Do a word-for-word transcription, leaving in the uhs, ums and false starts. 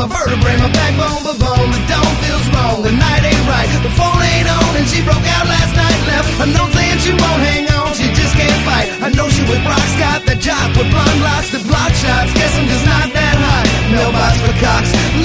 my vertebrae, my backbone, but bone. The dawn feels wrong, the night ain't right, the phone ain't on, and she broke out last night, left a note saying